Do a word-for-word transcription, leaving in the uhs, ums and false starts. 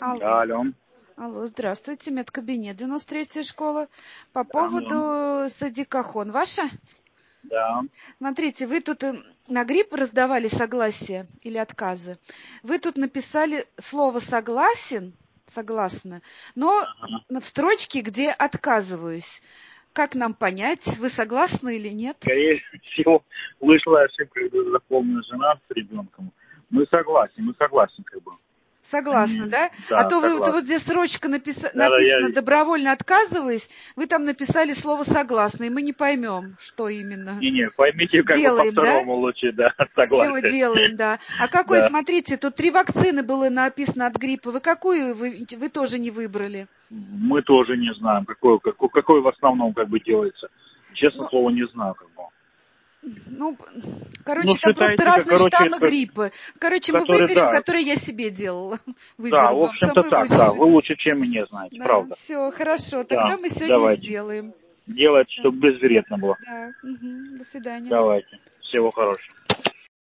Алло. Алло. Алло, здравствуйте, медкабинет девяносто третья школа. По Да, поводу садикахон. Ваша? да. Смотрите, вы тут э, на грипп раздавали согласие или отказы. Вы тут написали слово «согласен», «согласна», но Ага. в строчке, где «отказываюсь». Как нам понять, вы согласны или нет? Скорее всего, вышла ошибка, когда заполнена жена с ребенком. Мы согласны, мы согласны, как бы. Согласна, Они, да? А да, то вы вот, вот согласны. здесь строчка написа- Да, да, я написана видел. «добровольно отказываюсь», вы там написали слово «согласна», и мы не поймем, что именно Не-не, поймите, как бы делаем, да? по-второму лучше, да, Все согласен. делаем, да. А какой, Да. смотрите, тут три вакцины было написано от гриппа. Вы какую вы, вы тоже не выбрали? Мы тоже не знаем, какой, какой, какой в основном как бы делается. Честно Ну, слово, не знаю, как бы. ну, Ну, короче, там просто считайте, разные короче, штаммы как- гриппа. Короче, мы который, выберем, да, который я себе делала. да, Выберем в вам общем-то самый так, да, лучший. вы лучше, чем и не знаете, Да, правда. все, хорошо. Да, Тогда мы сегодня давайте. сделаем. Делать, Всё. чтобы безвредно было. Да, мгм. До свидания. Давайте. Всего хорошего.